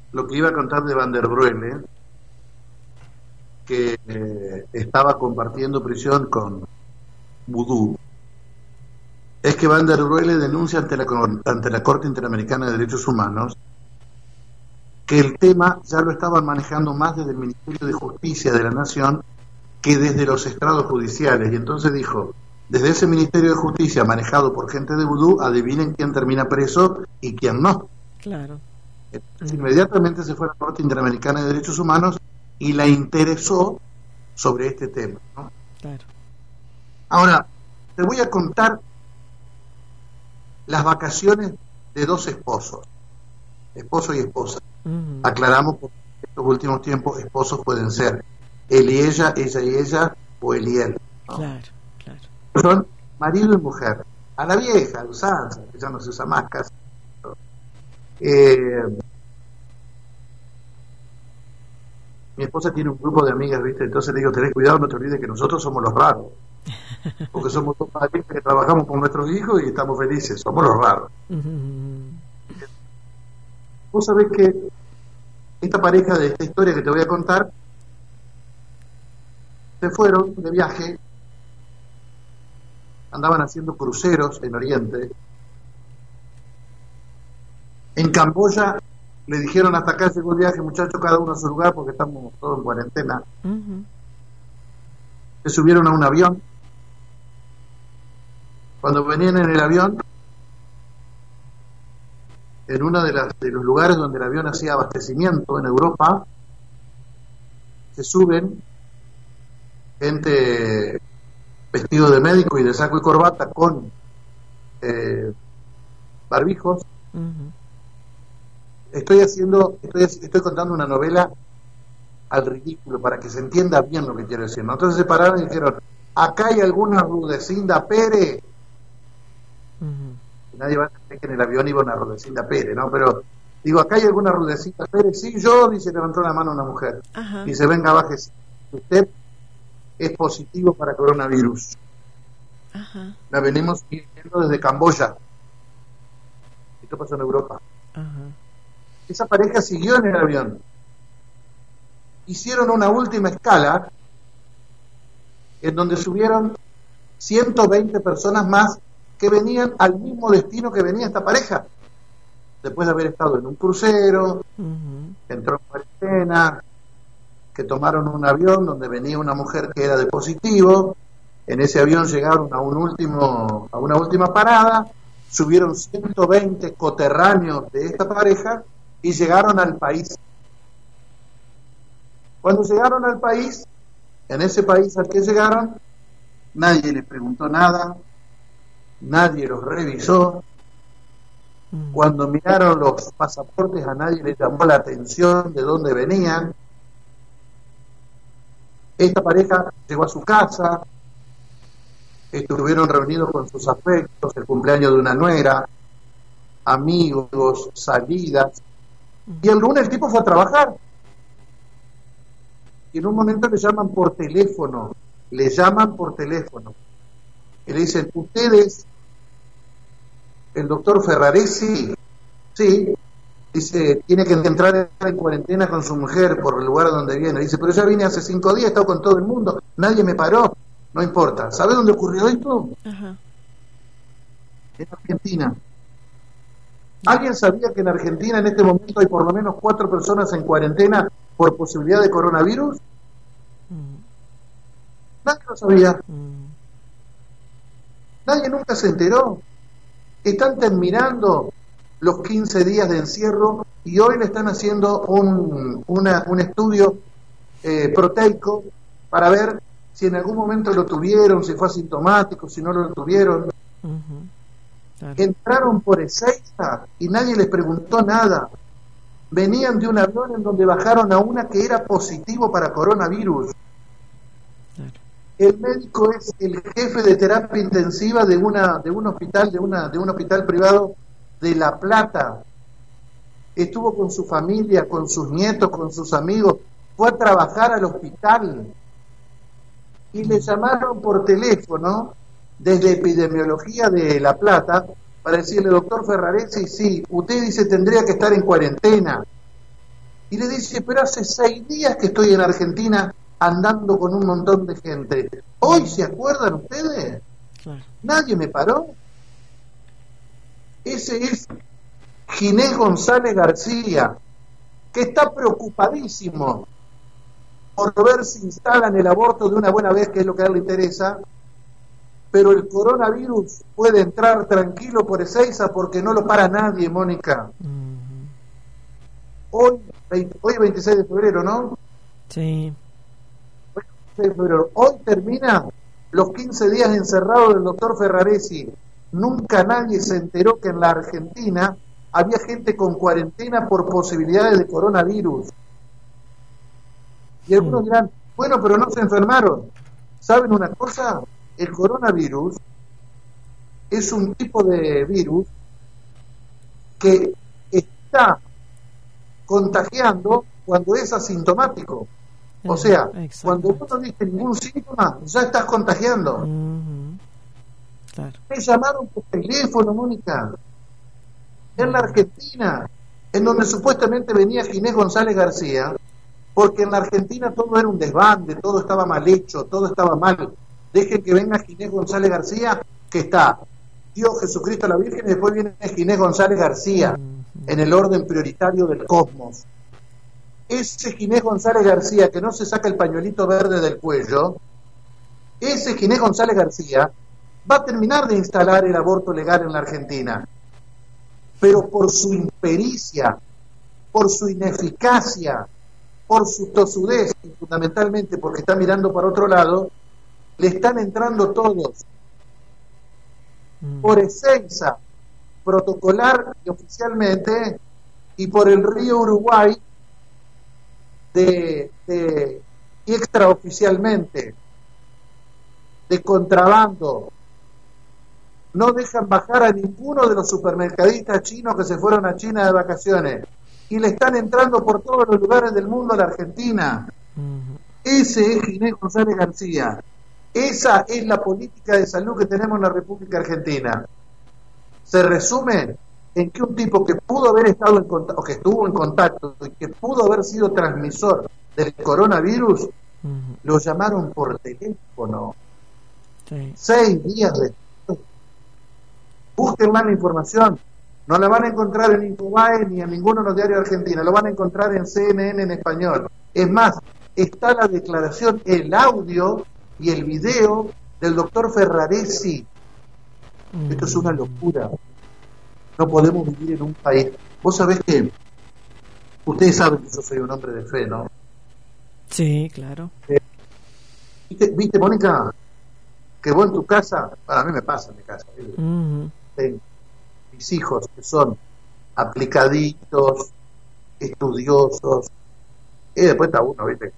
lo que iba a contar de Van der Broele, que estaba compartiendo prisión con Vudú, es que Van der Broele denuncia ante la Corte Interamericana de Derechos Humanos que el tema ya lo estaban manejando más desde el Ministerio de Justicia de la Nación que desde los estrados judiciales. Y entonces dijo, desde ese Ministerio de Justicia manejado por gente de Vudú, adivinen quién termina preso y quién no. Claro. Entonces, inmediatamente se fue a la Corte Interamericana de Derechos Humanos y la interesó sobre este tema, ¿no? Claro. Ahora, te voy a contar las vacaciones de dos esposos, esposo y esposa. Aclaramos porque en estos últimos tiempos esposos pueden ser él y ella y ella, o él y él, ¿no? Claro, claro. Son marido y mujer, a la vieja, a la usanza, que ya no se usa más casi. Mi esposa tiene un grupo de amigas, ¿viste? Entonces le digo, tenés cuidado, no te olvides que nosotros somos los raros, porque somos dos padres que trabajamos con nuestros hijos y estamos felices, somos los raros. Vos sabés que esta pareja de esta historia que te voy a contar se fueron de viaje, andaban haciendo cruceros en Oriente. En Camboya le dijeron, hasta acá llegó el viaje, muchachos, cada uno a su lugar porque estamos todos en cuarentena. Se subieron a un avión. Cuando venían en el avión, en uno de los lugares donde el avión hacía abastecimiento en Europa, se suben gente vestido de médico y de saco y corbata con barbijos. Estoy contando una novela al ridículo para que se entienda bien lo que quiero decir, ¿no? Entonces se pararon y dijeron, acá hay alguna Rudecinda Pérez. Nadie va a creer que en el avión iba una Rudecinda Pérez, ¿no? Pero digo, acá hay alguna Rudecinda Pérez. Sí, yo, dice, levantó la mano una mujer. Dice, venga, bájese, usted es positivo para coronavirus. La venimos viendo desde Camboya. Esto pasó en Europa. Esa pareja siguió en el avión. Hicieron una última escala en donde subieron 120 personas más que venían al mismo destino que venía esta pareja, después de haber estado en un crucero, entró en cuarentena, que tomaron un avión donde venía una mujer que era de positivo. En ese avión llegaron a una última parada, subieron 120 coterráneos de esta pareja y llegaron al país. Cuando llegaron al país, en ese país al que llegaron, nadie les preguntó nada, nadie los revisó. Cuando miraron los pasaportes, a nadie les llamó la atención de dónde venían. Esta pareja llegó a su casa, estuvieron reunidos con sus afectos, el cumpleaños de una nuera, amigos, salidas, y el lunes el tipo fue a trabajar. Y en un momento le llaman por teléfono, y le dicen, ¿ustedes, el doctor Ferraresi? Sí. Dice, tiene que entrar en cuarentena con su mujer por el lugar donde viene. Dice, pero ya vine hace 5 días, he estado con todo el mundo, nadie me paró. No importa. ¿Sabe dónde ocurrió esto? En Argentina. ¿Alguien sabía que en Argentina en este momento hay por lo menos 4 personas en cuarentena por posibilidad de coronavirus? Nadie lo sabía. Nadie nunca se enteró. Están terminando los 15 días de encierro y hoy le están haciendo un estudio proteico para ver si en algún momento lo tuvieron, si fue asintomático, si no lo tuvieron. Claro. Entraron por Ezeiza y nadie les preguntó nada. Venían de un avión en donde bajaron a una que era positivo para coronavirus. Claro. El médico es el jefe de terapia intensiva de un hospital privado de La Plata. Estuvo con su familia, con sus nietos, con sus amigos, fue a trabajar al hospital y le llamaron por teléfono desde epidemiología de La Plata para decirle, doctor Ferraresi, sí, usted dice tendría que estar en cuarentena. Y le dice, pero hace 6 días que estoy en Argentina andando con un montón de gente. ¿Hoy se acuerdan ustedes? Claro. ¿Nadie me paró? Ese es Ginés González García, que está preocupadísimo por ver si instalan el aborto de una buena vez, que es lo que a él le interesa, pero el coronavirus puede entrar tranquilo por Ezeiza porque no lo para nadie, Mónica. Hoy es 26 de febrero, ¿no? Sí. Hoy es 26 de febrero. Hoy termina los 15 días encerrados del doctor Ferraresi. Nunca nadie se enteró que en la Argentina había gente con cuarentena por posibilidades de coronavirus. Y algunos dirán, bueno, pero no se enfermaron. ¿Saben una cosa? El coronavirus es un tipo de virus que está contagiando cuando es asintomático. O sea, cuando vos no diste ningún síntoma, ya estás contagiando. Claro. Me llamaron por teléfono, Mónica, en la Argentina, en donde supuestamente venía Ginés González García, porque en la Argentina todo era un desbande, todo estaba mal hecho, todo estaba mal. Dejen que venga Ginés González García, que está Dios, Jesucristo, la Virgen, y después viene Ginés González García, en el orden prioritario del cosmos. Ese Ginés González García que no se saca el pañuelito verde del cuello, ese Ginés González García va a terminar de instalar el aborto legal en la Argentina, pero por su impericia, por su ineficacia, por su tosudez, y fundamentalmente porque está mirando para otro lado, le están entrando todos por Ezeiza, protocolar y oficialmente, y por el río Uruguay de y extraoficialmente, de contrabando. No dejan bajar a ninguno de los supermercadistas chinos que se fueron a China de vacaciones, y le están entrando por todos los lugares del mundo a la Argentina. Ese es Ginés González García. Esa es la política de salud que tenemos en la República Argentina. Se resume en que un tipo que pudo haber estado en contacto, o que estuvo en contacto, y que pudo haber sido transmisor del coronavirus, lo llamaron por teléfono. 6 días después. Busquen más la información. No la van a encontrar en Infobae ni en ninguno de los diarios de Argentina. Lo van a encontrar en CNN en español. Es más, está la declaración, el audio y el video del doctor Ferraresi. Esto es una locura. No podemos vivir en un país. Vos sabés que ustedes saben que yo soy un hombre de fe, ¿no? Sí, claro. ¿Viste, Mónica? Que vos en tu casa, a mí me pasa en mi casa, tengo mis hijos que son aplicaditos, estudiosos, y después está uno, ¿viste?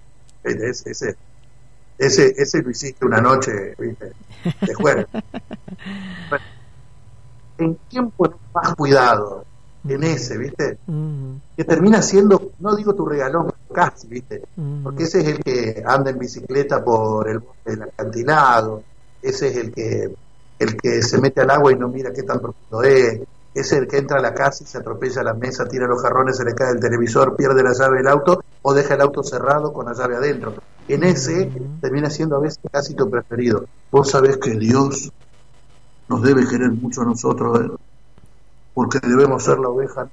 Ese lo hiciste una noche, ¿viste? De jueves. Bueno, ¿en quién pones más cuidado? En ese, ¿viste? Que termina siendo, no digo tu regalón, casi, ¿viste? Porque ese es el que anda en bicicleta por el acantilado, ese es el que se mete al agua y no mira qué tan profundo es, ese es el que entra a la casa y se atropella a la mesa, tira los jarrones, se le cae el televisor, pierde la llave del auto o deja el auto cerrado con la llave adentro. En ese termina siendo a veces casi tu preferido. Vos sabés que Dios nos debe querer mucho a nosotros, ¿eh? Porque debemos ser la oveja.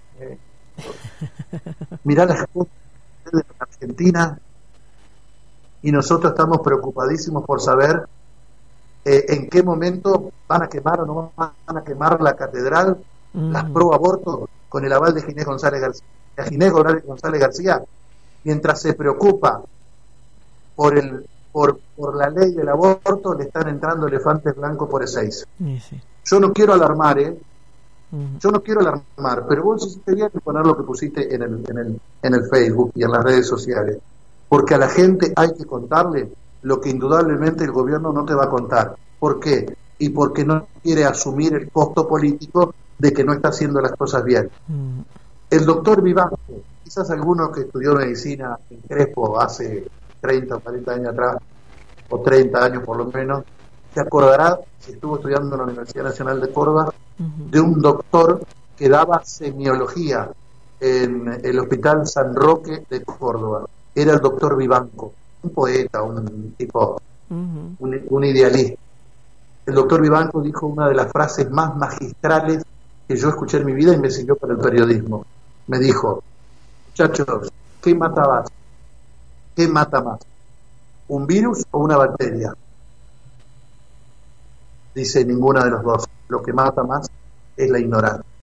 Mirá las cosas de Argentina y nosotros estamos preocupadísimos por saber en qué momento van a quemar o no van a quemar la catedral, las pro aborto, con el aval de Ginés González García. Ginés González García, mientras se preocupa por la ley del aborto, le están entrando elefantes blancos por Ezeiza. Yo no quiero alarmar, yo no quiero alarmar, pero vos hiciste bien de poner lo que pusiste en el Facebook y en las redes sociales, porque a la gente hay que contarle lo que indudablemente el gobierno no te va a contar. ¿Por qué? Y porque no quiere asumir el costo político de que no está haciendo las cosas bien. El doctor Vivanco, quizás alguno que estudió medicina en Crespo hace 30 o 40 años atrás, o 30 años por lo menos, se acordará, si estuvo estudiando en la Universidad Nacional de Córdoba, de un doctor que daba semiología. en el Hospital San Roque de Córdoba. Era el doctor Vivanco, un poeta, un tipo, un idealista. El doctor Vivanco dijo una de las frases más magistrales que yo escuché en mi vida y me sirvió para el periodismo. Me dijo: muchachos, ¿qué mata más? ¿Qué mata más? ¿Un virus o una bacteria? Dice: ninguna de los dos. Lo que mata más es la ignorancia.